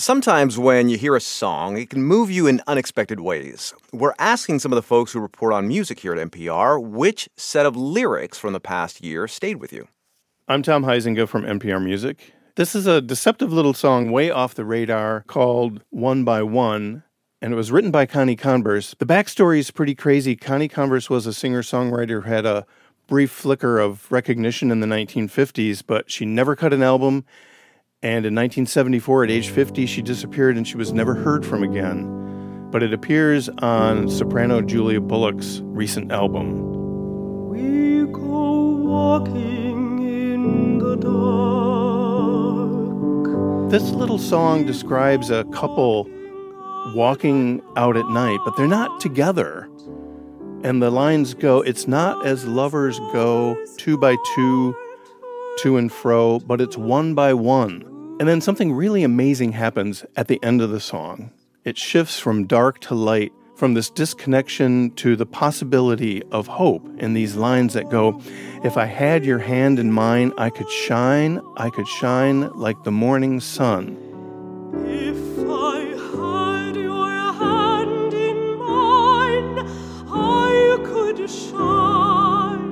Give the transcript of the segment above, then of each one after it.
Sometimes when you hear a song, it can move you in unexpected ways. We're asking some of the folks who report on music here at NPR which set of lyrics from the past year stayed with you. I'm Tom Huizenga from NPR Music. This is a deceptive little song way off the radar called One by One, and it was written by Connie Converse. The backstory is pretty crazy. Connie Converse was a singer-songwriter who had a brief flicker of recognition in the 1950s, but she never cut an album. And in 1974, at age 50, she disappeared and she was never heard from again. But it appears on soprano Julia Bullock's recent album. We go walking in the dark. This little song describes a couple walking out at night, but they're not together. And the lines go, it's not as lovers go two by two, to and fro, but it's one by one. And then something really amazing happens at the end of the song. It shifts from dark to light, from this disconnection to the possibility of hope in these lines that go, if I had your hand in mine, I could shine like the morning sun. If I had your hand in mine, I could shine.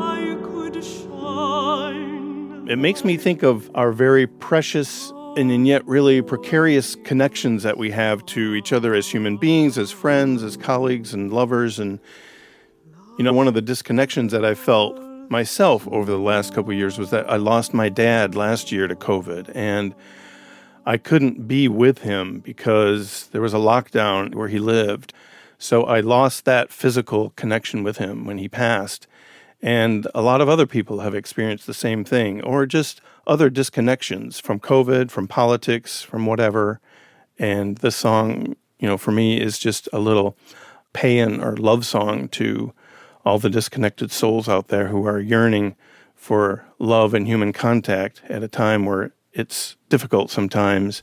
It makes me think of our very precious and yet really precarious connections that we have to each other as human beings, as friends, as colleagues and lovers. And, one of the disconnections that I felt myself over the last couple of years was that I lost my dad last year to COVID. And I couldn't be with him because there was a lockdown where he lived. So I lost that physical connection with him when he passed. And a lot of other people have experienced the same thing, or just other disconnections from COVID, from politics, from whatever. And this song, for me is just a little paean or love song to all the disconnected souls out there who are yearning for love and human contact at a time where it's difficult sometimes.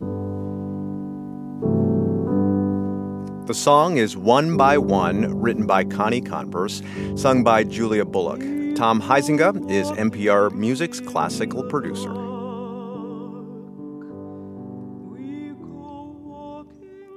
The song is One by One, written by Connie Converse, sung by Julia Bullock. Tom Huizenga is NPR Music's classical producer.